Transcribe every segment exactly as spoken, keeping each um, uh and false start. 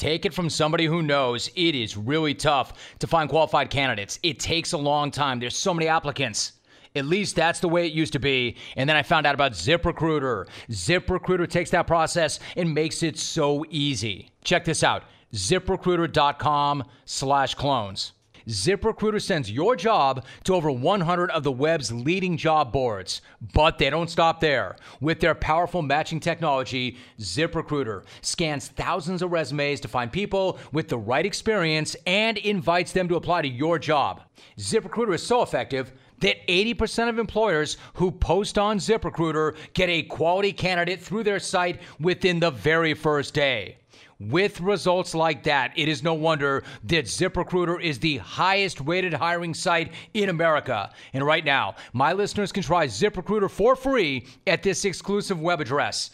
Take it from somebody who knows it is really tough to find qualified candidates. It takes a long time. There's so many applicants. At least that's the way it used to be. And then I found out about ZipRecruiter. ZipRecruiter takes that process and makes it so easy. Check this out. ZipRecruiter.com slash clones. ZipRecruiter sends your job to over one hundred of the web's leading job boards. But they don't stop there. With their powerful matching technology, ZipRecruiter scans thousands of resumes to find people with the right experience and invites them to apply to your job. ZipRecruiter is so effective that eighty percent of employers who post on ZipRecruiter get a quality candidate through their site within the very first day. With results like that, it is no wonder that ZipRecruiter is the highest rated hiring site in America. And right now, my listeners can try ZipRecruiter for free at this exclusive web address,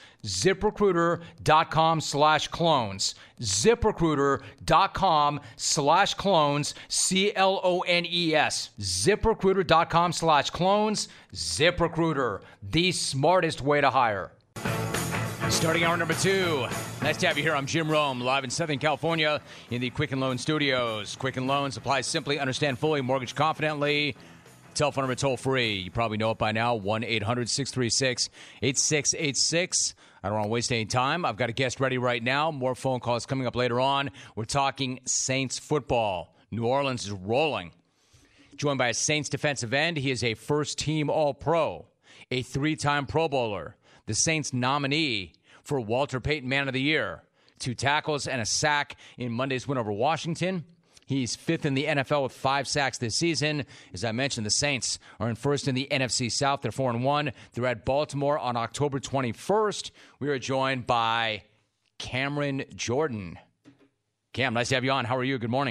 ZipRecruiter.com slash clones. ZipRecruiter.com slash clones, C L O N E S. ZipRecruiter.com slash clones. ZipRecruiter, the smartest way to hire. Starting hour number two. Nice to have you here. I'm Jim Rome, live in Southern California in the Quicken Loan Studios. Quicken Loans applies simply, understand fully, mortgage confidently. Telephone number toll free. You probably know it by now, one eight hundred six three six eight six eight six. I don't want to waste any time. I've got a guest ready right now. More phone calls coming up later on. We're talking Saints football. New Orleans is rolling. Joined by a Saints defensive end. He is a first-team All-Pro, a three-time Pro Bowler, the Saints nominee for Walter Payton Man of the Year. Two tackles and a sack in Monday's win over Washington. He's fifth in the N F L with five sacks this season. As I mentioned, the Saints are in first in the N F C South. They're four and one. They're at Baltimore on October twenty-first. We are joined by Cameron Jordan. Cam, nice to have you on. How are you? Good morning.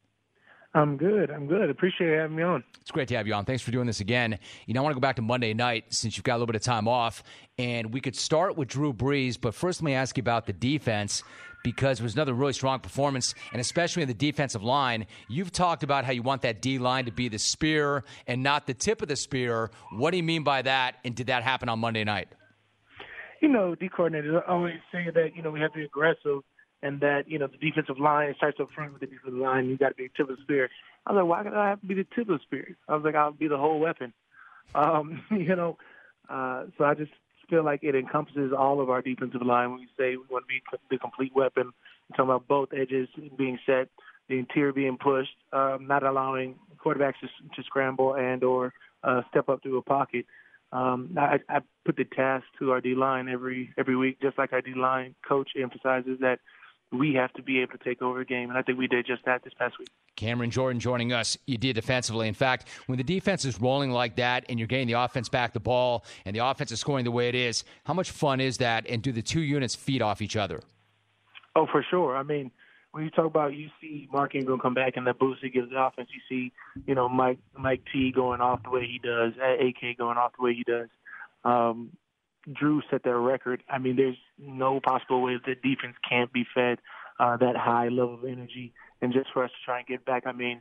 I'm good. I'm good. Appreciate you having me on. It's great to have you on. Thanks for doing this again. You know, I want to go back to Monday night since you've got a little bit of time off, and we could start with Drew Brees, but first let me ask you about the defense because it was another really strong performance, and especially in the defensive line. You've talked about how you want that D-line to be the spear and not the tip of the spear. What do you mean by that, and did that happen on Monday night? You know, D coordinators always say that, you know, we have to be aggressive, and that, you know, the defensive line starts up front with the defensive line. You got to be the tip of the spear. I was like, why could I have to be the tip of the spear? I was like, I'll be the whole weapon. Um, you know, uh, so I just feel like it encompasses all of our defensive line when we say we want to be the complete weapon. We're talking about both edges being set, the interior being pushed, um, not allowing quarterbacks to, to scramble and or uh, step up through a pocket. Um, I, I put the task to our D-line every every week, just like our D-line coach emphasizes that we have to be able to take over a game, and I think we did just that this past week. Cameron Jordan joining us. You did defensively. In fact, when the defense is rolling like that and you're getting the offense back the ball and the offense is scoring the way it is, how much fun is that, and do the two units feed off each other? Oh, for sure. I mean, when you talk about, you see Mark Ingram come back and the boost he gives the offense. You see, you know, Mike Mike T going off the way he does, A K going off the way he does. Um, Drew set their record. I mean, there's no possible way that defense can't be fed uh, that high level of energy. And just for us to try and get back, I mean,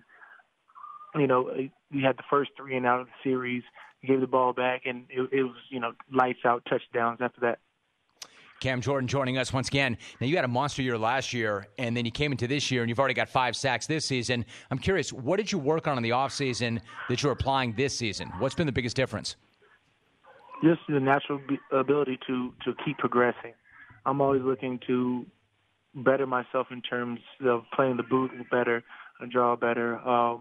you know, we had the first three and out of the series, gave the ball back, and it, it was, you know, lights out touchdowns after that. Cam Jordan joining us once again. Now, you had a monster year last year, and then you came into this year, and you've already got five sacks this season. I'm curious, what did you work on in the offseason that you're applying this season? What's been the biggest difference? Just the natural ability to, to keep progressing. I'm always looking to better myself in terms of playing the boot better, draw better, um,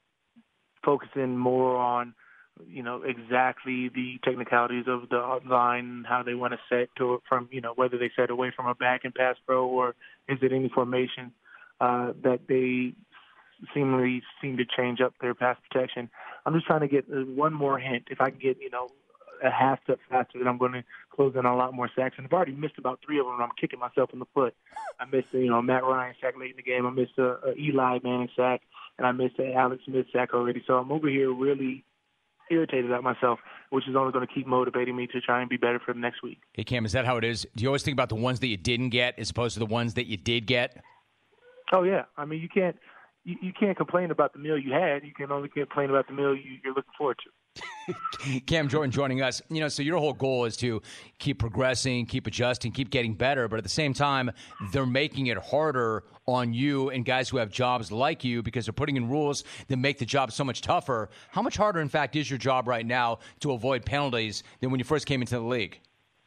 focusing more on, you know, exactly the technicalities of the line, how they want to set to from, you know, whether they set away from a back and pass pro or is it any formation uh, that they seemingly seem to change up their pass protection. I'm just trying to get one more hint. If I can get, you know, a half step faster, then I'm going to close in on a lot more sacks. And I've already missed about three of them, and I'm kicking myself in the foot. I missed, you know, Matt Ryan sack late in the game. I missed a, a Eli Manning sack, and I missed a Alex Smith sack already. So I'm over here really irritated at myself, which is only going to keep motivating me to try and be better for the next week. Hey, Cam, is that how it is? Do you always think about the ones that you didn't get as opposed to the ones that you did get? Oh, yeah. I mean, you can't you, you can't complain about the meal you had. You can only complain about the meal you, you're looking forward to. Cam Jordan joining us. You know, so your whole goal is to keep progressing, keep adjusting, keep getting better. But at the same time, they're making it harder on you and guys who have jobs like you because they're putting in rules that make the job so much tougher. How much harder, in fact, is your job right now to avoid penalties than when you first came into the league?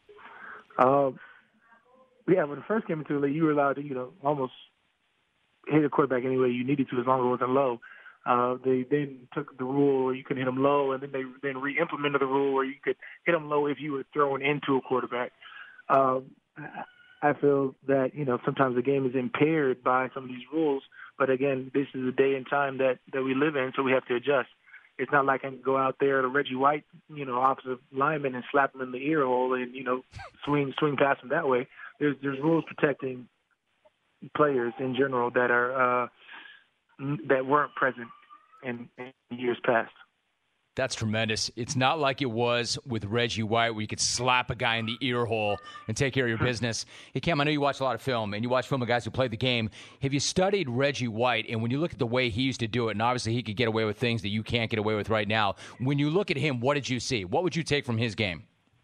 Uh, yeah, when I first came into the league, you were allowed to, you know, almost hit a quarterback any way you needed to as long as it wasn't low. Uh, they then took the rule where you could hit them low, and then they then re-implemented the rule where you could hit them low if you were thrown into a quarterback. Um, I feel that, you know, sometimes the game is impaired by some of these rules, but again, this is a day and time that, that we live in, so we have to adjust. It's not like I can go out there to Reggie White, you know, opposite lineman and slap him in the ear hole and, you know, swing swing past him that way. There's there's rules protecting players in general that are uh, that weren't present in, in years past. That's tremendous. It's not like it was with Reggie White where you could slap a guy in the ear hole and take care of your business. Hey, Cam, I know you watch a lot of film, and you watch film of guys who played the game. Have you studied Reggie White? And when you look at the way he used to do it, and obviously he could get away with things that you can't get away with right now, when you look at him, what did you see? What would you take from his game?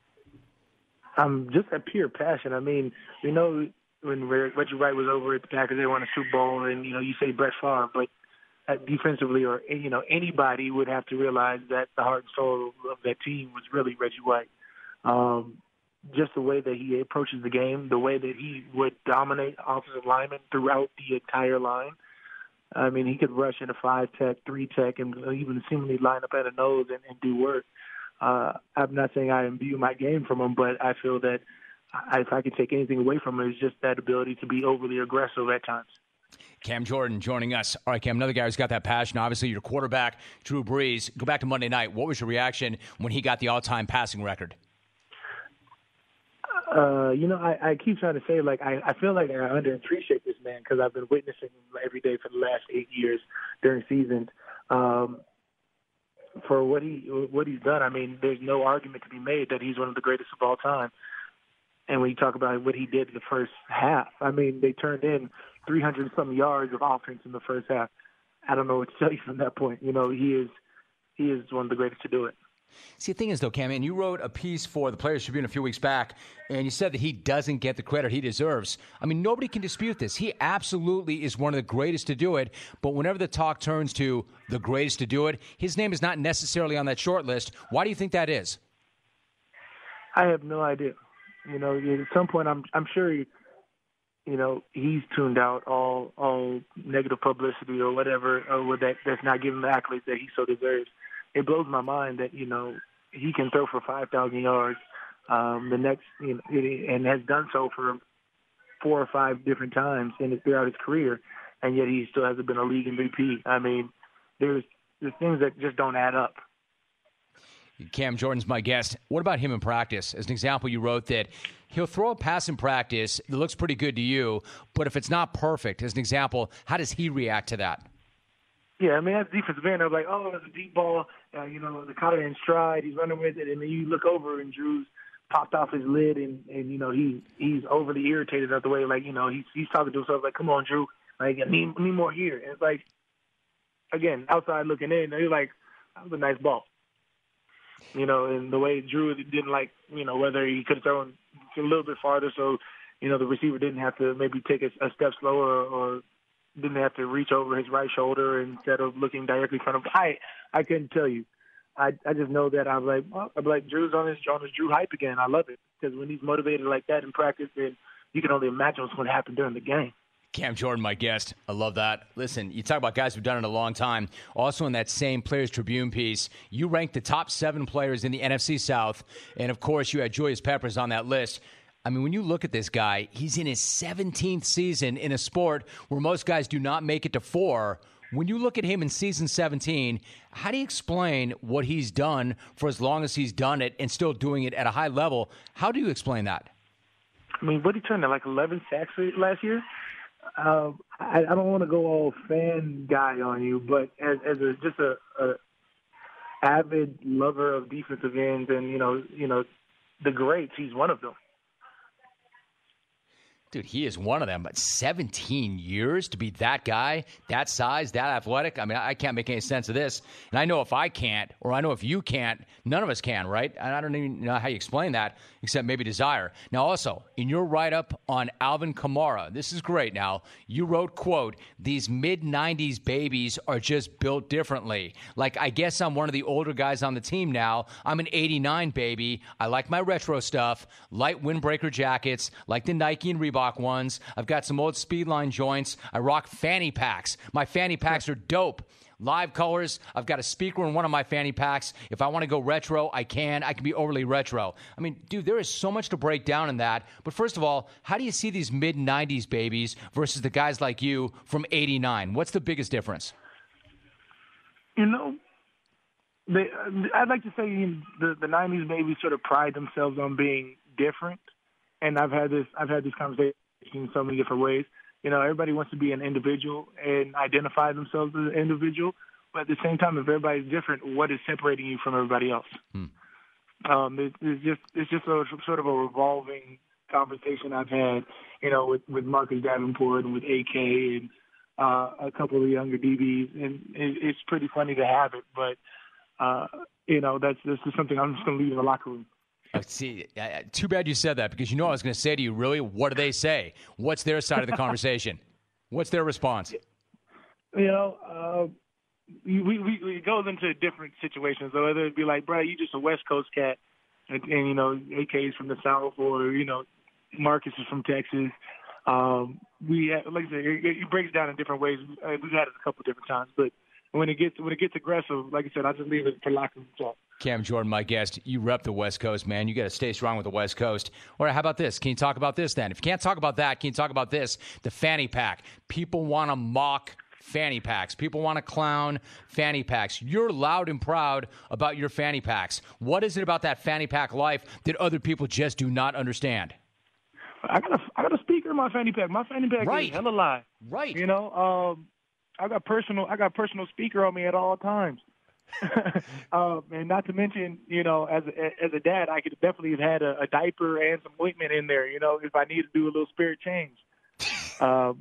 Um, just a pure passion. I mean, we know when Reggie White was over at the Packers, they won a Super Bowl, and, you know, you say Brett Favre, but Uh, defensively, or, you know, anybody would have to realize that the heart and soul of that team was really Reggie White. Um, just the way that he approaches the game, the way that he would dominate offensive linemen throughout the entire line. I mean, he could rush in a five-tech, three-tech, and even seemingly line up at a nose and, and do work. Uh, I'm not saying I imbue my game from him, but I feel that I, if I could take anything away from him, it's just that ability to be overly aggressive at times. Cam Jordan joining us. All right, Cam, another guy who's got that passion. Obviously, your quarterback, Drew Brees. Go back to Monday night. What was your reaction when he got the all-time passing record? Uh, you know, I, I keep trying to say, like, I, I feel like I underappreciate this man because I've been witnessing him every day for the last eight years during seasons. Um, for what he what he's done, I mean, there's no argument to be made that he's one of the greatest of all time. And when you talk about what he did in the first half, I mean, they turned in three hundred some yards of offense in the first half. I don't know what to tell you from that point. You know, he is he is one of the greatest to do it. See, the thing is, though, Cam, and you wrote a piece for the Players Tribune a few weeks back, and you said that he doesn't get the credit he deserves. I mean, nobody can dispute this. He absolutely is one of the greatest to do it, but whenever the talk turns to the greatest to do it, his name is not necessarily on that short list. Why do you think that is? I have no idea. You know, at some point, I'm I'm sure he, you know, he's tuned out all all negative publicity or whatever, or that that's not giving the accolades that he so deserves. It blows my mind that, you know, he can throw for five thousand yards um, the next, you know, and has done so for four or five different times in throughout his career, and yet he still hasn't been a league M V P. I mean, there's there's things that just don't add up. Cam Jordan's my guest. What about him in practice? As an example, you wrote that he'll throw a pass in practice that looks pretty good to you, but if it's not perfect, as an example, how does he react to that? Yeah, I mean, as defensive end, I was like, oh, it's a deep ball. Uh, you know, the caught it in stride. He's running with it. And then you look over and Drew's popped off his lid, and, and you know, he he's overly irritated at the way, like, you know, he's, he's talking to himself like, come on, Drew. Like, I need, I need more here. And it's like, again, outside looking in, he's like, that was a nice ball. You know, and the way Drew didn't like, you know, whether he could have thrown a little bit farther so, you know, the receiver didn't have to maybe take a, a step slower or didn't have to reach over his right shoulder instead of looking directly in front of him. I, I couldn't tell you. I I just know that I'm like, well, I'm like, Drew's on his, on his Drew hype again. I love it because when he's motivated like that in practice, then you can only imagine what's going to happen during the game. Cam Jordan, my guest. I love that. Listen, you talk about guys who've done it a long time. Also in that same Players Tribune piece, you ranked the top seven players in the N F C South, and of course you had Julius Peppers on that list. I mean, when you look at this guy, he's in his seventeenth season in a sport where most guys do not make it to four. When you look at him in season seventeen, how do you explain what he's done for as long as he's done it and still doing it at a high level? How do you explain that? I mean, what did he turn to, like eleven sacks last year? Uh, I, I don't want to go all fan guy on you, but as, as a, just a, a avid lover of defensive ends and, you know, you know, the greats, he's one of them. Dude, he is one of them, but seventeen years to be that guy, that size, that athletic? I mean, I can't make any sense of this. And I know if I can't, or I know if you can't, none of us can, right? And I don't even know how you explain that, except maybe desire. Now, also, in your write-up on Alvin Kamara, this is great now, you wrote, quote, these mid nineties babies are just built differently. Like, I guess I'm one of the older guys on the team now. I'm an eighty-nine baby. I like my retro stuff, light windbreaker jackets, like the Nike and Reebok ones. I've got some old Speedline joints. I rock fanny packs. My fanny packs are dope. Live colors. I've got a speaker in one of my fanny packs. If I want to go retro, I can. I can be overly retro. I mean, dude, there is so much to break down in that. But first of all, how do you see these mid nineties babies versus the guys like you from eighty-nine? What's the biggest difference? You know, they, I'd like to say the, the nineties babies sort of pride themselves on being different. And I've had this I've had this conversation in so many different ways. You know, everybody wants to be an individual and identify themselves as an individual. But at the same time, if everybody's different, what is separating you from everybody else? Hmm. Um, it, it's just it's just a, sort of a revolving conversation I've had, you know, with, with Marcus Davenport and with A K and uh, a couple of the younger D Bs. And it, it's pretty funny to have it. But, uh, you know, that's this is something I'm just going to leave in the locker room. See, uh, too bad you said that, because you know I was going to say to you, really, what do they say? What's their side of the conversation? What's their response? You know, uh, we, we, we it goes into different situations. So whether it'd be like, bro, you just a West Coast cat, and, and you know, A K is from the South, or you know, Marcus is from Texas. Um, we like I said, it, it breaks down in different ways. We've had it a couple of different times, but when it gets when it gets aggressive, like I said, I just leave it for locker room talk. Cam Jordan, my guest. You rep the West Coast, man. You got to stay strong with the West Coast. All right, how about this? Can you talk about this then? If you can't talk about that, can you talk about this? The fanny pack. People want to mock fanny packs. People want to clown fanny packs. You're loud and proud about your fanny packs. What is it about that fanny pack life that other people just do not understand? I got a, I got a speaker in my fanny pack. My fanny pack right. is hella live. Right. You know, um, I got personal. I got personal speaker on me at all times. um, and not to mention, you know, as a, as a dad, I could definitely have had a, a diaper and some ointment in there, you know, if I needed to do a little spirit change. um,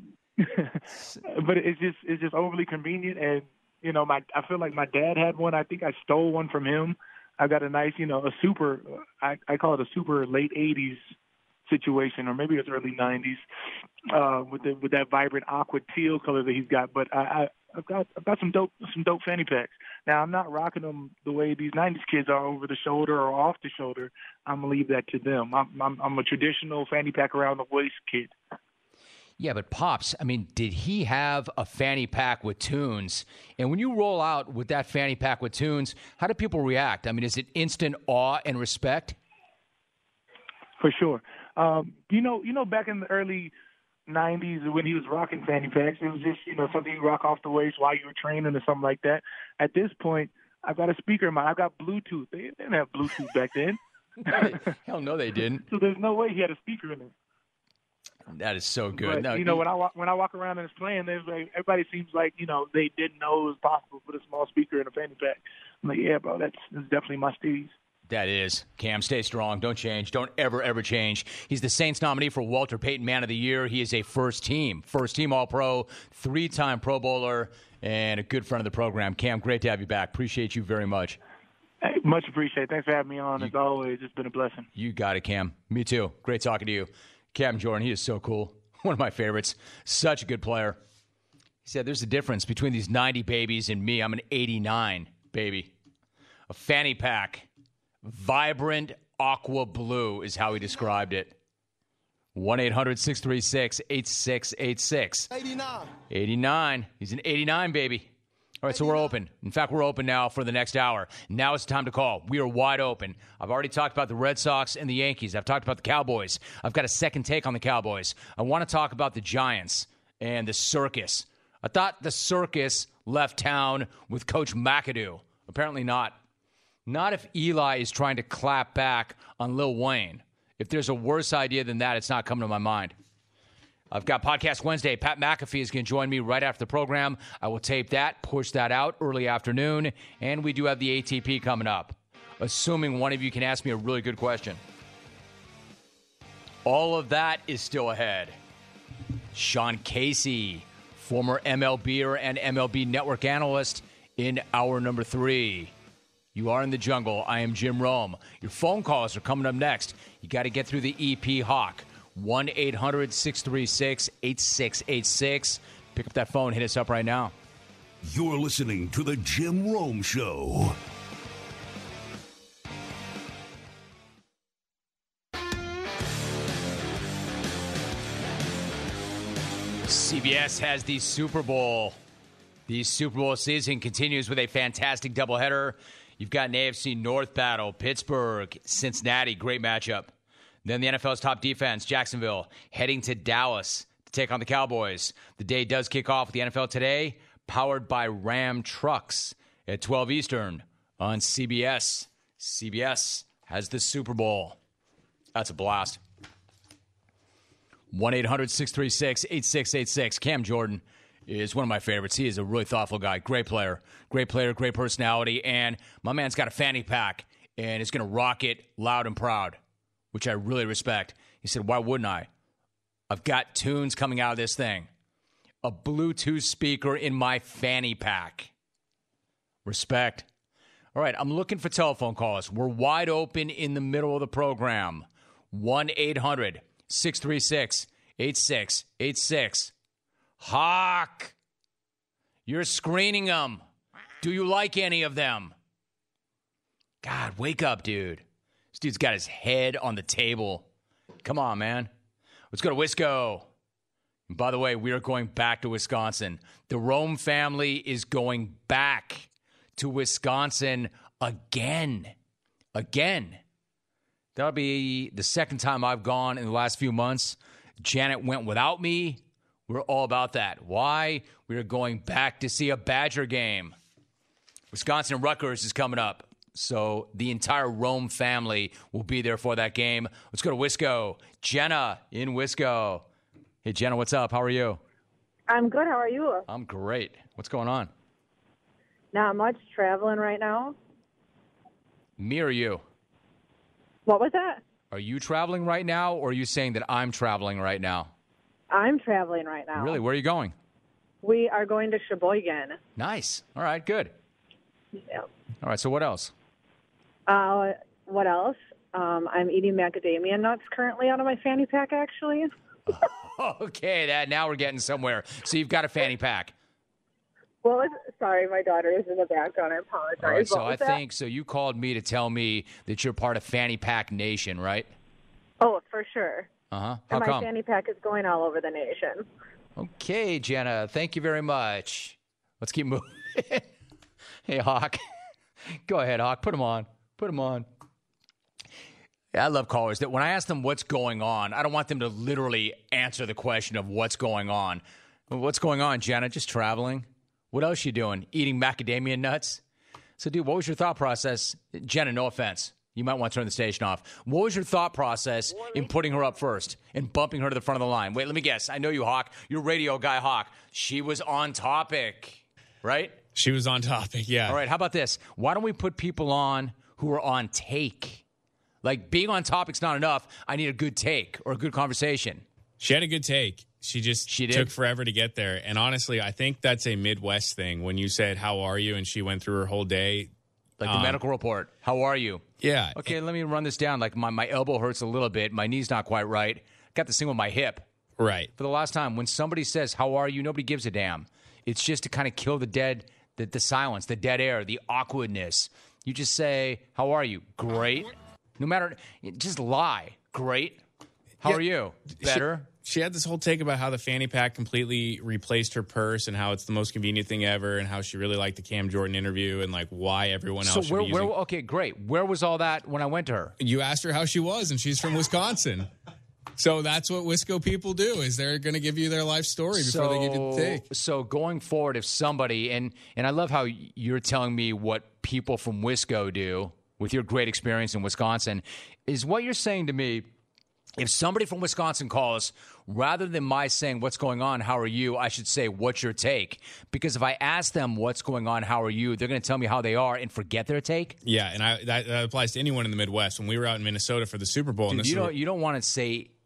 but it's just it's just overly convenient, and you know, my I feel like my dad had one. I think I stole one from him. I got a nice, you know, a super. I, I call it a super late eighties situation, or maybe it's early nineties, uh, with the with that vibrant aqua teal color that he's got. But I, I I've got I've got some dope some dope fanny packs. Now I'm not rocking them the way these nineties kids are, over the shoulder or off the shoulder. I'm gonna leave that to them. I'm I'm, I'm a traditional fanny pack around the waist kid. Yeah, but Pops, I mean, did he have a fanny pack with tunes? And when you roll out with that fanny pack with tunes, how do people react? I mean, is it instant awe and respect? For sure. Um, you know, you know, back in the early nineties when he was rocking fanny packs, it was just, you know, something you rock off the waist while you were training or something like that. At this point, I've got a speaker in my, I've got Bluetooth. They didn't have Bluetooth back then. Hell no, they didn't. So there's no way he had a speaker in it. That is so good. But, no, you know, when I walk when I walk around and it's playing, there's like everybody seems like, you know, they didn't know it was possible to put a small speaker in a fanny pack. I'm like, yeah, bro, that's, that's definitely my steez. That is. Cam, stay strong. Don't change. Don't ever, ever change. He's the Saints nominee for Walter Payton Man of the Year. He is a first team, first team All-Pro, three-time Pro Bowler, and a good friend of the program. Cam, great to have you back. Appreciate you very much. Hey, much appreciated. Thanks for having me on. You, As always, it's been a blessing. You got it, Cam. Me too. Great talking to you. Cam Jordan, he is so cool. One of my favorites. Such a good player. He said there's a difference between these ninety babies and me. I'm an eighty-nine baby. A fanny pack. Vibrant aqua blue is how he described it. one eight hundred six three six eight six eight six. eighty-nine. eighty-nine. He's an eighty-nine baby. All right, so we're open. In fact, we're open now for the next hour. Now it's time to call. We are wide open. I've already talked about the Red Sox and the Yankees. I've talked about the Cowboys. I've got a second take on the Cowboys. I want to talk about the Giants and the circus. I thought the circus left town with Coach McAdoo. Apparently not. Not if Eli is trying to clap back on Lil Wayne. If there's a worse idea than that, it's not coming to my mind. I've got Podcast Wednesday. Pat McAfee is going to join me right after the program. I will tape that, push that out early afternoon, and we do have the A T P coming up, assuming one of you can ask me a really good question. All of that is still ahead. Sean Casey, former M L B'er and M L B Network analyst, in hour number three. You are in the jungle. I am Jim Rome. Your phone calls are coming up next. You got to get through the E P Hawk. one eight hundred six three six eight six eight six. Pick up that phone. Hit us up right now. You're listening to The Jim Rome Show. C B S has the Super Bowl. The Super Bowl season continues with a fantastic doubleheader. You've got an A F C North battle, Pittsburgh, Cincinnati, great matchup. Then the N F L's top defense, Jacksonville, heading to Dallas to take on the Cowboys. The day does kick off with the N F L Today, powered by Ram Trucks at twelve Eastern on C B S. C B S has the Super Bowl. That's a blast. one eight hundred six three six eight six eight six. Cam Jordan is one of my favorites. He is a really thoughtful guy. Great player. Great player, great personality. And my man's got a fanny pack and is going to rock it loud and proud, which I really respect. He said, why wouldn't I? I've got tunes coming out of this thing. A Bluetooth speaker in my fanny pack. Respect. All right, I'm looking for telephone calls. We're wide open in the middle of the program. one eight hundred six three six eight six eight six. Hawk, you're screening them. Do you like any of them? God, wake up, dude. This dude's got his head on the table. Come on, man. Let's go to Wisco. And by the way, we are going back to Wisconsin. The Rome family is going back to Wisconsin again. Again. That'll be the second time I've gone in the last few months. Janet went without me. We're all about that. Why? We are going back to see a Badger game. Wisconsin Rutgers is coming up. So the entire Rome family will be there for that game. Let's go to Wisco. Jenna in Wisco. Hey, Jenna, what's up? How are you? I'm good. How are you? I'm great. What's going on? Not much. Traveling right now. Me or you? What was that? Are you traveling right now, or are you saying that I'm traveling right now? I'm traveling right now. Really? Where are you going? We are going to Sheboygan. Nice. All right, good. Yeah. All right, so what else? Uh, what else? Um, I'm eating macadamia nuts currently out of my fanny pack, actually. Okay, that now we're getting somewhere. So you've got a fanny pack. Well, it's, sorry, my daughter is in the background. I apologize. All right, so what I was that? think, so you called me to tell me that you're part of Fanny Pack Nation, right? Oh, for sure. Uh-huh. How and my come? fanny pack is going all over the nation. Okay, Jenna, thank you very much. Let's keep moving. Hey, Hawk. Go ahead, Hawk. Put him on. Put him on. I love callers that when I ask them what's going on, I don't want them to literally answer the question of what's going on. What's going on, Jenna? Just traveling? What else you doing? Eating macadamia nuts? So, dude, what was your thought process? Jenna, no offense. You might want to turn the station off. What was your thought process in putting her up first and bumping her to the front of the line? Wait, let me guess. I know you, Hawk. You're radio guy, Hawk. She was on topic, right? She was on topic, yeah. All right, how about this? Why don't we put people on who are on take? Like, being on topic's not enough. I need a good take or a good conversation. She had a good take. She just she did? took forever to get there. And honestly, I think that's a Midwest thing. When you said, how are you? And she went through her whole day. Like the um, medical report. How are you? Yeah. Okay, let me run this down. Like, my, my elbow hurts a little bit. My knee's not quite right. Got this thing with my hip. Right. For the last time, when somebody says, how are you? Nobody gives a damn. It's just to kind of kill the dead, the, the silence, the dead air, the awkwardness. You just say, how are you? Great. No matter, just lie. Great. How Yeah, are you? Better. She, she had this whole take about how the fanny pack completely replaced her purse and how it's the most convenient thing ever and how she really liked the Cam Jordan interview and like why everyone else So should where, be using. where, okay, great. Where was all that when I went to her? You asked her how she was, and she's from Wisconsin. So that's what Wisco people do, is they're going to give you their life story before so, they give you the take. So going forward, if somebody, and, and I love how you're telling me what people from Wisco do with your great experience in Wisconsin, is what you're saying to me, if somebody from Wisconsin calls, rather than my saying, what's going on, how are you, I should say, what's your take? Because if I ask them what's going on, how are you, they're going to tell me how they are and forget their take. Yeah, and I, that, that applies to anyone in the Midwest. When we were out in Minnesota for the Super Bowl. Dude, and this you is don't, you don't want to say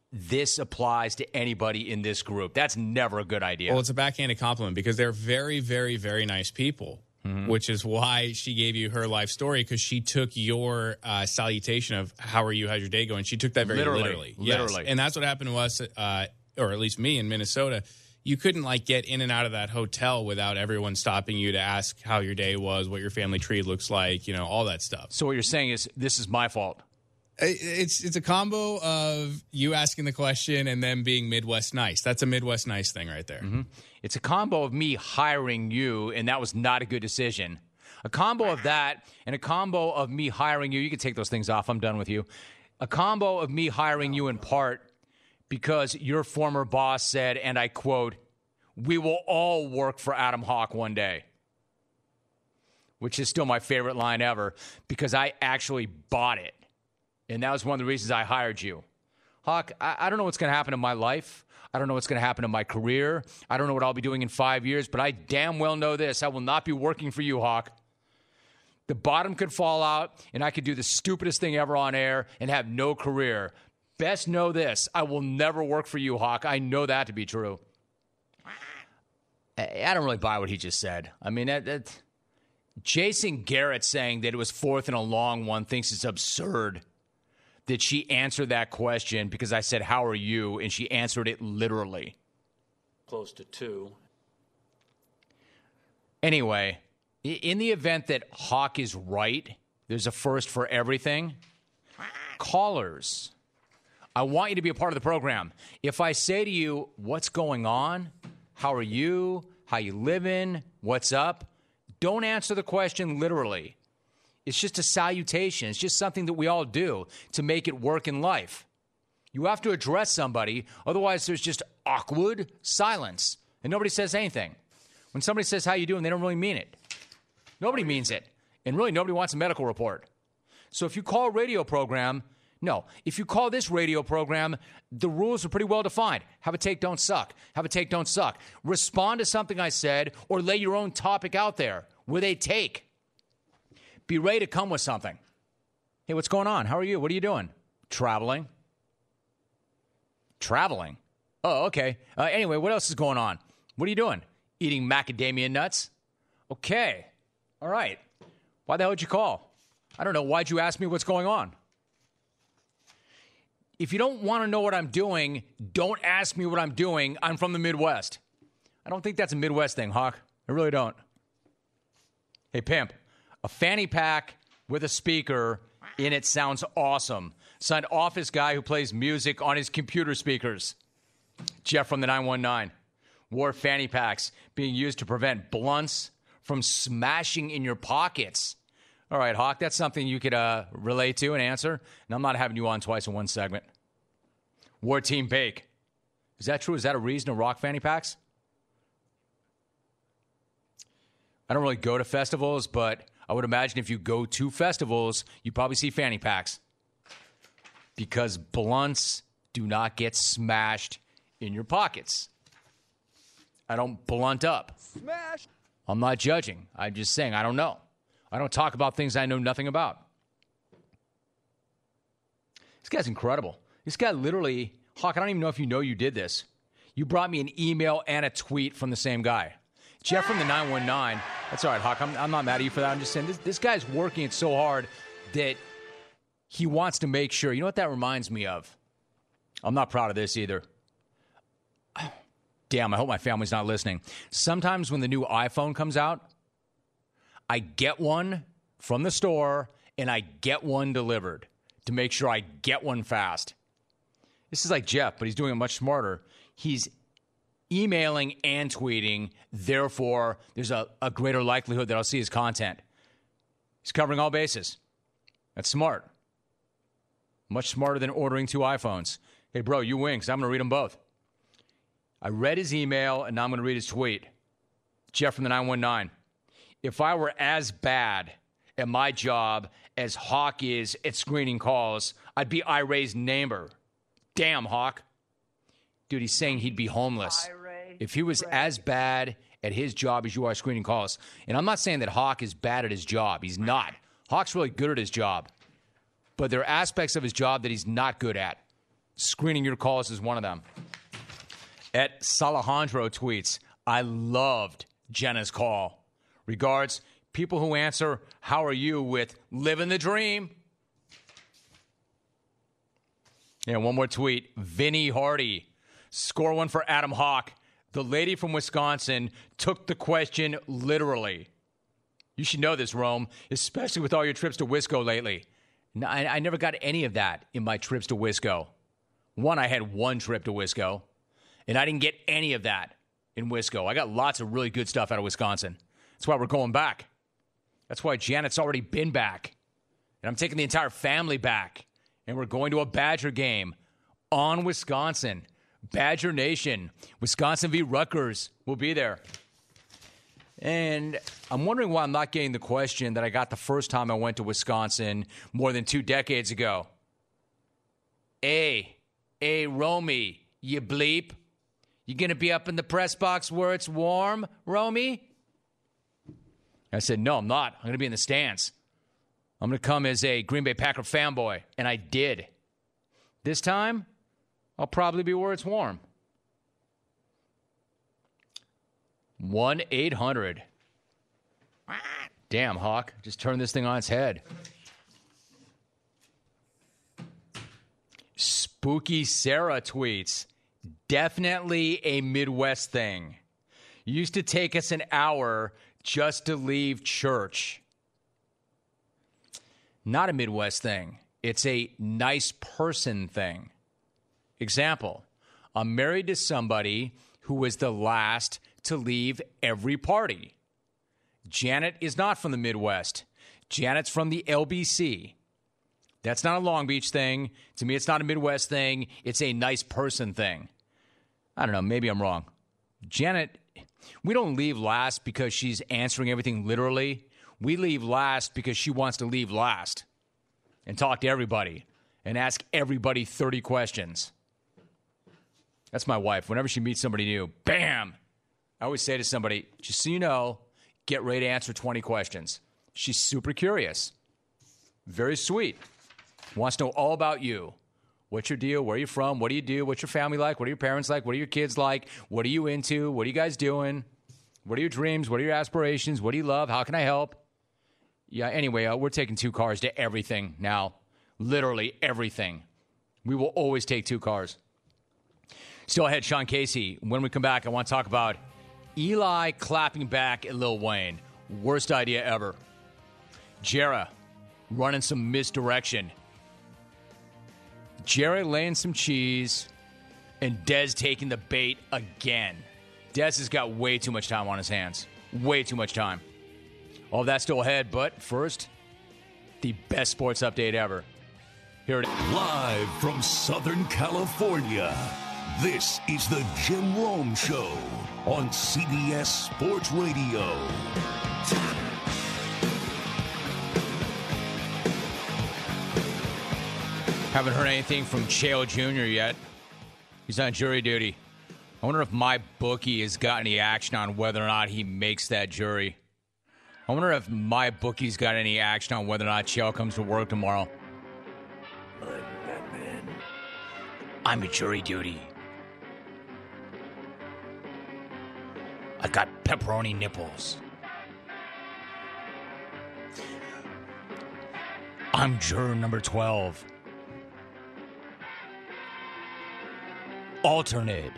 this applies to anybody in this group. That's never a good idea. Well, it's a backhanded compliment because they're very, very, very nice people, mm-hmm. which is why she gave you her life story, because she took your uh, salutation of how are you, how's your day going? She took that very literally. Literally. literally. Yes. And that's what happened to us, uh, or at least me in Minnesota. You couldn't, like, get in and out of that hotel without everyone stopping you to ask how your day was, what your family tree looks like, you know, all that stuff. So what you're saying is this is my fault. It's it's a combo of you asking the question and them being Midwest nice. That's a Midwest nice thing right there. Mm-hmm. It's a combo of me hiring you, and that was not a good decision. A combo of that and a combo of me hiring you. You can take those things off. I'm done with you. A combo of me hiring you in part because your former boss said, and I quote, "We will all work for Adam Hawk one day," which is still my favorite line ever because I actually bought it. And that was one of the reasons I hired you. Hawk, I, I don't know what's going to happen in my life. I don't know what's going to happen in my career. I don't know what I'll be doing in five years, but I damn well know this. I will not be working for you, Hawk. The bottom could fall out, and I could do the stupidest thing ever on air and have no career. Best know this. I will never work for you, Hawk. I know that to be true. I, I don't really buy what he just said. I mean, that, that, Jason Garrett saying that it was fourth and a long one thinks it's absurd that she answered that question because I said, how are you? And she answered it literally. Close to two. Anyway, in the event that Hawk is right, there's a first for everything. Callers, I want you to be a part of the program. If I say to you, what's going on? How are you? How you living? What's up? Don't answer the question literally. It's just a salutation. It's just something that we all do to make it work in life. You have to address somebody, otherwise there's just awkward silence, and nobody says anything. When somebody says, how you doing, they don't really mean it. Nobody means it, and really nobody wants a medical report. So if you call a radio program, no. If you call this radio program, the rules are pretty well defined. Have a take, don't suck. Have a take, don't suck. Respond to something I said, or lay your own topic out there with a take. Be ready to come with something. Hey, what's going on? How are you? What are you doing? Traveling. Traveling? Oh, okay. Uh, anyway, what else is going on? What are you doing? Eating macadamia nuts? Okay. All right. Why the hell did you call? I don't know. Why'd you ask me what's going on? If you don't want to know what I'm doing, don't ask me what I'm doing. I'm from the Midwest. I don't think that's a Midwest thing, Hawk. I really don't. Hey, pimp. A fanny pack with a speaker in it sounds awesome. Signed office guy who plays music on his computer speakers. Jeff from the nine one nine. Wore fanny packs being used to prevent blunts from smashing in your pockets. All right, Hawk, that's something you could uh, relate to and answer. And I'm not having you on twice in one segment. Wore Team Bake. Is that true? Is that a reason to rock fanny packs? I don't really go to festivals, but I would imagine if you go to festivals, you probably see fanny packs because blunts do not get smashed in your pockets. I don't blunt up. Smash. I'm not judging. I'm just saying I don't know. I don't talk about things I know nothing about. This guy's incredible. This guy literally, Hawk, I don't even know if you know you did this. You brought me an email and a tweet from the same guy. Jeff from the nine one nine. That's all right, Hawk. I'm, I'm not mad at you for that. I'm just saying this, this guy's working it so hard that he wants to make sure. You know what that reminds me of? I'm not proud of this either. Damn, I hope my family's not listening. Sometimes when the new iPhone comes out, I get one from the store and I get one delivered to make sure I get one fast. This is like Jeff, but he's doing it much smarter. He's emailing and tweeting, therefore, there's a, a greater likelihood that I'll see his content. He's covering all bases. That's smart. Much smarter than ordering two iPhones. Hey, bro, you win, because I'm going to read them both. I read his email, and now I'm going to read his tweet. Jeff from the nine one nine. If I were as bad at my job as Hawk is at screening calls, I'd be Iray's neighbor. Damn, Hawk. Dude, he's saying he'd be homeless if he was as bad at his job as you are screening calls. And I'm not saying that Hawk is bad at his job. He's not. Hawk's really good at his job. But there are aspects of his job that he's not good at. Screening your calls is one of them. At Salahandro tweets, I loved Jenna's call. Regards, people who answer, how are you, with living the dream. And one more tweet. Vinny Hardy. Score one for Adam Hawk. The lady from Wisconsin took the question literally. You should know this, Rome, especially with all your trips to Wisco lately. I, I never got any of that in my trips to Wisco. One, I had one trip to Wisco, and I didn't get any of that in Wisco. I got lots of really good stuff out of Wisconsin. That's why we're going back. That's why Janet's already been back. And I'm taking the entire family back. And we're going to a Badger game on Wisconsin. Badger Nation. Wisconsin v. Rutgers will be there. And I'm wondering why I'm not getting the question that I got the first time I went to Wisconsin more than two decades ago. Hey, hey, Romy, you bleep. You going to be up in the press box where it's warm, Romy? I said, no, I'm not. I'm going to be in the stands. I'm going to come as a Green Bay Packer fanboy, and I did. This time, I'll probably be where it's warm. one eight hundred Damn, Hawk. Just turn this thing on its head. Spooky Sarah tweets, definitely a Midwest thing. Used to take us an hour just to leave church. Not a Midwest thing. It's a nice person thing. Example, I'm married to somebody who was the last to leave every party. Janet is not from the Midwest. Janet's from the L B C. That's not a Long Beach thing. To me, it's not a Midwest thing. It's a nice person thing. I don't know. Maybe I'm wrong. Janet, we don't leave last because she's answering everything literally. We leave last because she wants to leave last and talk to everybody and ask everybody thirty questions. That's my wife. Whenever she meets somebody new, bam! I always say to somebody, just so you know, get ready to answer twenty questions. She's super curious. Very sweet. Wants to know all about you. What's your deal? Where are you from? What do you do? What's your family like? What are your parents like? What are your kids like? What are you into? What are you guys doing? What are your dreams? What are your aspirations? What do you love? How can I help? Yeah, anyway, uh, we're taking two cars to everything now. Literally everything. We will always take two cars. Still ahead, Sean Casey. When we come back, I want to talk about Eli clapping back at Lil Wayne. Worst idea ever. Jarrah running some misdirection. Jarrah laying some cheese. And Dez taking the bait again. Dez has got way too much time on his hands. Way too much time. All that's still ahead, but first, the best sports update ever. Here it is. Live from Southern California, this is the Jim Rome Show on C B S Sports Radio. Haven't heard anything from Chael Junior yet. He's on jury duty. I wonder if my bookie has got any action on whether or not he makes that jury. I wonder if my bookie's got any action on whether or not Chael comes to work tomorrow. I'm Batman. I'm at jury duty. I got pepperoni nipples. I'm juror number twelve. Alternate.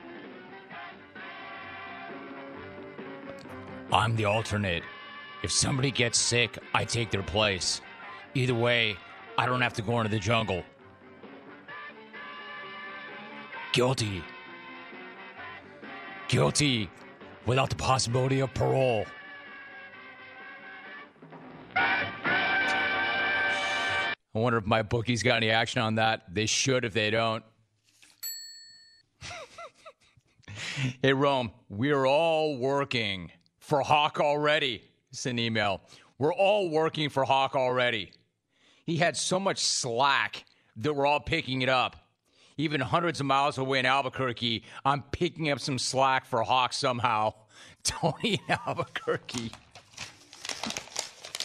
I'm the alternate. If somebody gets sick, I take their place. Either way, I don't have to go into the jungle. Guilty. Guilty without the possibility of parole. I wonder if my bookie's got any action on that. They should if they don't. Hey, Rome, we're all working for Hawk already. It's an email. We're all working for Hawk already. He had so much slack that we're all picking it up. Even hundreds of miles away in Albuquerque, I'm picking up some slack for Hawk somehow. Tony in Albuquerque.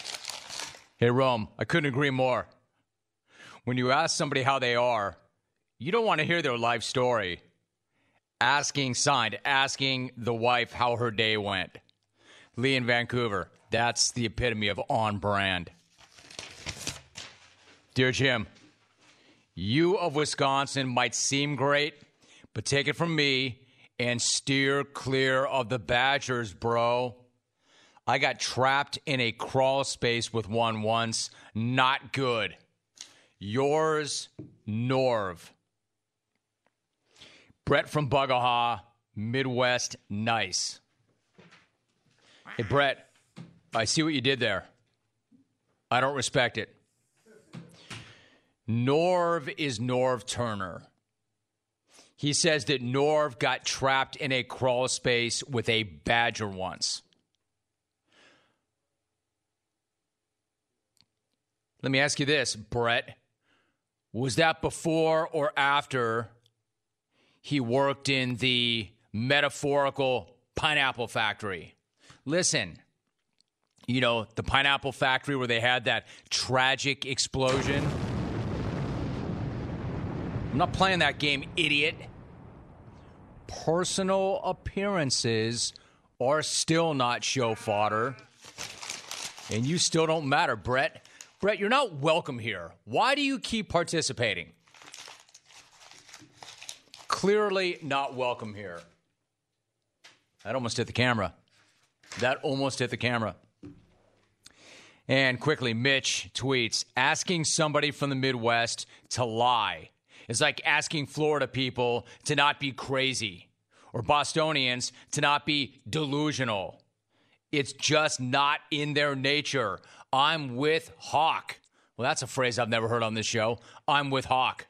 Hey, Rome, I couldn't agree more. When you ask somebody how they are, You don't want to hear their life story. Asking, signed, asking the wife how her day went. Lee in Vancouver. That's the epitome of on brand. Dear Jim, you of Wisconsin might seem great, but take it from me and steer clear of the Badgers, bro. I got trapped in a crawl space with one once. Not good. Yours, Norv. Brett from Bugaha, Midwest, nice. Hey, Brett, I see what you did there. I don't respect it. Norv is Norv Turner. He says that Norv got trapped in a crawl space with a badger once. Let me ask you this, Brett. Was that before or after he worked in the metaphorical pineapple factory? Listen, you know, the pineapple factory where they had that tragic explosion. I'm not playing that game, idiot. Personal appearances are still not show fodder. And you still don't matter, Brett. Brett, you're not welcome here. Why do you keep participating? Clearly not welcome here. That almost hit the camera. That almost hit the camera. And quickly, Mitch tweets, asking somebody from the Midwest to lie is like asking Florida people to not be crazy or Bostonians to not be delusional. It's just not in their nature. I'm with Hawk. Well, that's a phrase I've never heard on this show. I'm with Hawk.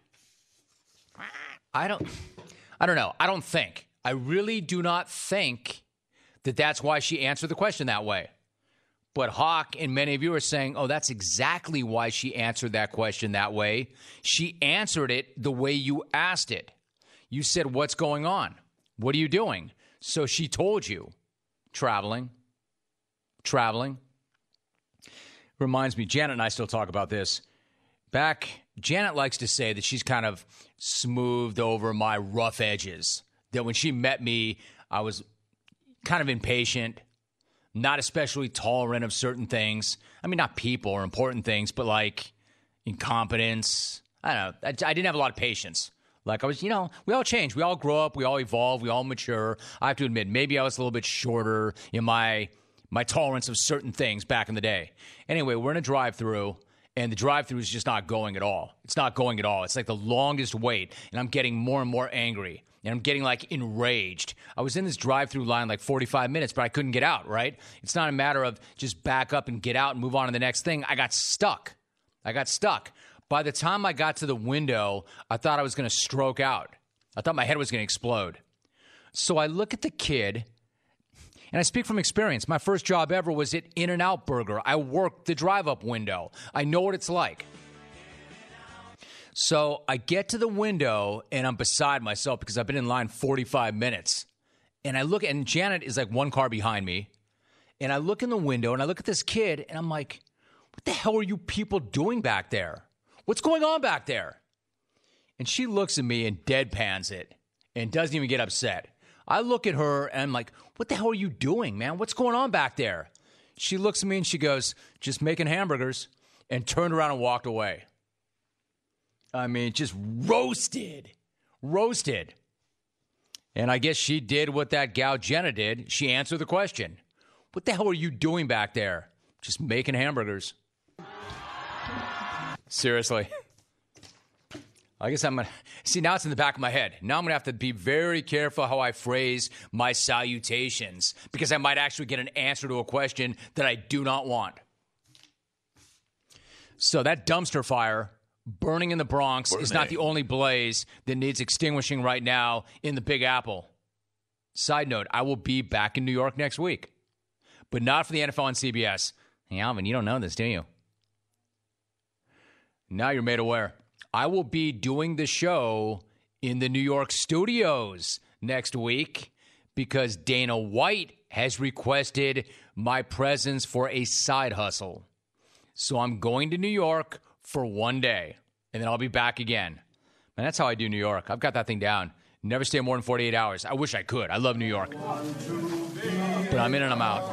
I don't, I don't know. I don't think. I really do not think that that's why she answered the question that way. But Hawk and many of you are saying, oh, that's exactly why she answered that question that way. She answered it the way you asked it. You said, what's going on? What are you doing? So she told you, traveling, traveling. Reminds me, Janet and I still talk about this. Back, Janet likes to say that she's kind of smoothed over my rough edges. That when she met me, I was kind of impatient, not especially tolerant of certain things. I mean, not people or important things, but like incompetence. I don't know. I, I didn't have a lot of patience. Like I was, you know, we all change. We all grow up. We all evolve. We all mature. I have to admit, maybe I was a little bit shorter in my my tolerance of certain things back in the day. Anyway, we're in a drive-through, and the drive-through is just not going at all. It's not going at all. It's like the longest wait, and I'm getting more and more angry, and I'm getting, like, enraged. I was in this drive-through line like forty-five minutes, but I couldn't get out, right? It's not a matter of just back up and get out and move on to the next thing. I got stuck. I got stuck. By the time I got to the window, I thought I was going to stroke out. I thought my head was going to explode. So I look at the kid, and I speak from experience. My first job ever was at In-N-Out Burger. I worked the drive-up window. I know what it's like. So I get to the window, and I'm beside myself because I've been in line forty-five minutes. And I look, and Janet is like one car behind me. And I look in the window, and I look at this kid, and I'm like, what the hell are you people doing back there? What's going on back there? And she looks at me and deadpans it and doesn't even get upset. I look at her, and I'm like, what the hell are you doing, man? What's going on back there? She looks at me, and she goes, just making hamburgers, and turned around and walked away. I mean, just roasted. Roasted. And I guess she did what that gal Jenna did. She answered the question. What the hell are you doing back there? Just making hamburgers. Seriously. I guess I'm going to... See, now it's in the back of my head. Now I'm going to have to be very careful how I phrase my salutations because I might actually get an answer to a question that I do not want. So that dumpster fire burning in the Bronx burning. is not the only blaze that needs extinguishing right now in the Big Apple. Side note, I will be back in New York next week, but not for the N F L and C B S. Hey, Alvin, you don't know this, do you? Now you're made aware. I will be doing the show in the New York studios next week because Dana White has requested my presence for a side hustle. So I'm going to New York for one day, and then I'll be back again. And that's how I do New York. I've got that thing down. Never stay more than forty-eight hours. I wish I could. I love New York. But I'm in and I'm out.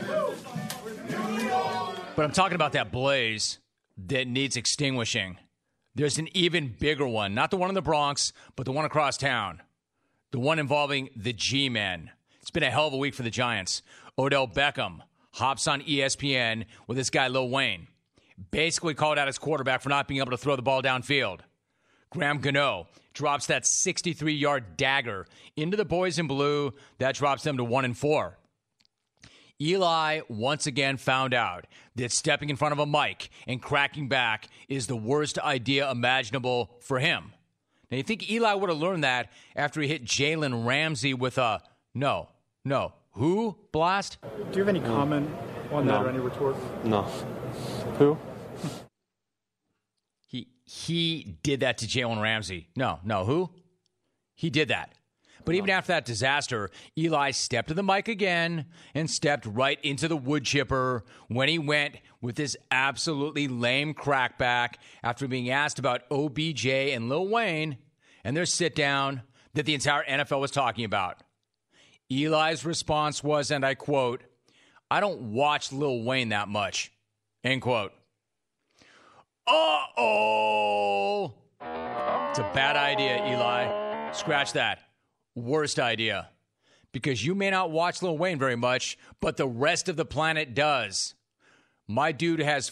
But I'm talking about that blaze that needs extinguishing. There's an even bigger one. Not the one in the Bronx, but the one across town. The one involving the G-Men. It's been a hell of a week for the Giants. Odell Beckham hops on E S P N with this guy Lil Wayne. Basically called out his quarterback for not being able to throw the ball downfield. Graham Gano drops that sixty-three-yard dagger into the boys in blue. That drops them to one and four. Eli once again found out that stepping in front of a mic and cracking back is the worst idea imaginable for him. Now, you think Eli would have learned that after he hit Jalen Ramsey with a no, no, who blast? Do you have any comment on no. that or any retort? No. Who? He he did that to Jalen Ramsey. No, no, who? He did that. But even after that disaster, Eli stepped to the mic again and stepped right into the wood chipper when he went with this absolutely lame crackback after being asked about O B J and Lil Wayne and their sit-down that the entire N F L was talking about. Eli's response was, and I quote, "I don't watch Lil Wayne that much," end quote. Uh-oh! It's a bad idea, Eli. Scratch that. Worst idea. Because you may not watch Lil Wayne very much, but the rest of the planet does. My dude has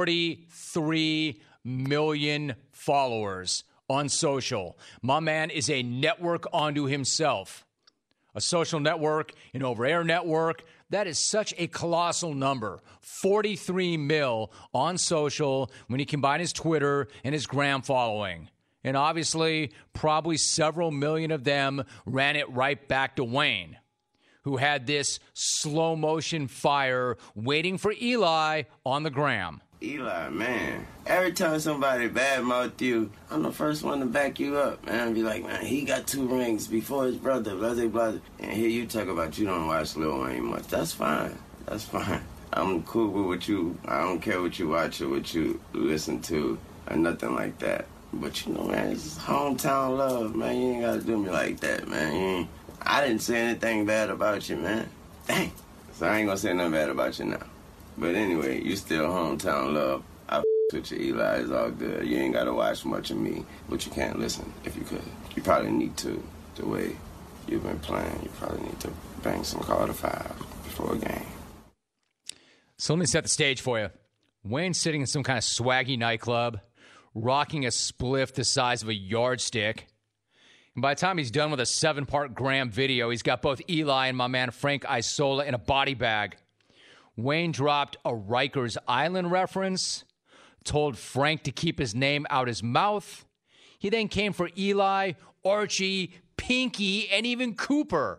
forty-three million followers on social. My man is a network unto himself. A social network, an over-air network. That is such a colossal number. forty-three mil on social when you combine his Twitter and his Gram following. And obviously, probably several million of them ran it right back to Wayne, who had this slow-motion fire waiting for Eli on the gram. Eli, man, every time somebody badmouth you, I'm the first one to back you up, man. Be like, man, he got two rings before his brother, blah, blah, blah. And here you talk about you don't watch Lil Wayne much. That's fine. That's fine. I'm cool with what you, I don't care what you watch or what you listen to or nothing like that. But, you know, man, it's hometown love, man. You ain't got to do me like that, man. You ain't, I didn't say anything bad about you, man. Dang. So I ain't going to say nothing bad about you now. But anyway, you still hometown love. I f*** with you, Eli. It's all good. You ain't got to watch much of me, but you can't listen if you could. You probably need to, the way you've been playing. You probably need to bang some Carter five before a game. So let me set the stage for you. Wayne's sitting in some kind of swaggy nightclub, rocking a spliff the size of a yardstick. And by the time he's done with a seven-part Gram video, he's got both Eli and my man Frank Isola in a body bag. Wayne dropped a Rikers Island reference, told Frank to keep his name out his mouth. He then came for Eli, Archie, Pinky, and even Cooper.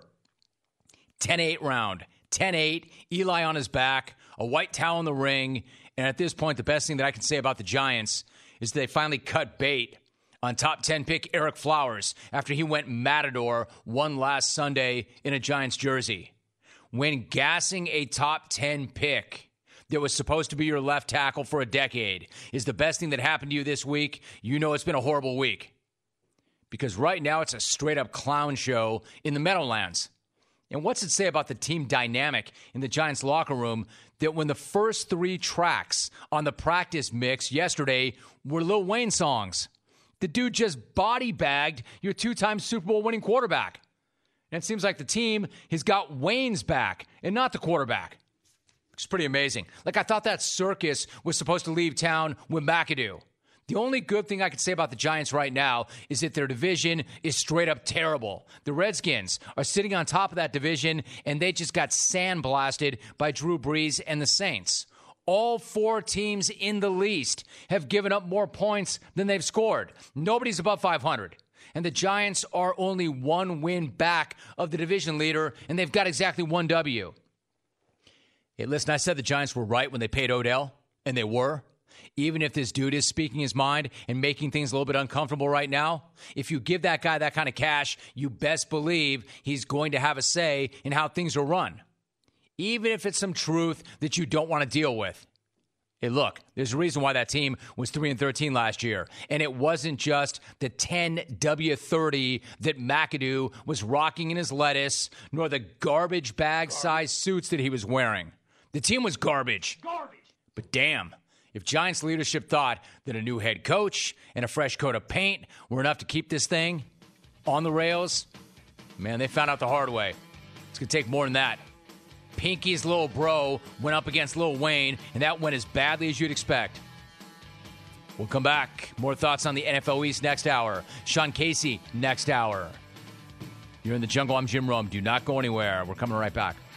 ten eight round. ten eight, Eli on his back, a white towel in the ring. And at this point, the best thing that I can say about the Giants is they finally cut bait on top ten pick Eric Flowers after he went Matador one last Sunday in a Giants jersey. When gassing a top ten pick that was supposed to be your left tackle for a decade is the best thing that happened to you this week, you know it's been a horrible week. Because right now it's a straight-up clown show in the Meadowlands. And what's it say about the team dynamic in the Giants locker room that when the first three tracks on the practice mix yesterday were Lil Wayne songs? The dude just body-bagged your two-time Super Bowl winning quarterback. And it seems like the team has got Wayne's back and not the quarterback. It's pretty amazing. Like, I thought that circus was supposed to leave town with McAdoo. The only good thing I can say about the Giants right now is that their division is straight up terrible. The Redskins are sitting on top of that division, and they just got sandblasted by Drew Brees and the Saints. All four teams in the least have given up more points than they've scored. Nobody's above five hundred. And the Giants are only one win back of the division leader, and they've got exactly one W. Hey, listen, I said the Giants were right when they paid Odell, and they were. Even if this dude is speaking his mind and making things a little bit uncomfortable right now, if you give that guy that kind of cash, you best believe he's going to have a say in how things are run. Even if it's some truth that you don't want to deal with. Hey, look, there's a reason why that team was three and thirteen last year. And it wasn't just the ten W thirty that McAdoo was rocking in his lettuce, nor the garbage bag-sized suits that he was wearing. The team was garbage. Garbage. But damn, if Giants leadership thought that a new head coach and a fresh coat of paint were enough to keep this thing on the rails, man, they found out the hard way. It's going to take more than that. Pinky's little bro went up against Lil Wayne, and that went as badly as you'd expect. We'll come back. More thoughts on the N F L East next hour. Sean Casey next hour. You're in the jungle. I'm Jim Rome. Do not go anywhere. We're coming right back.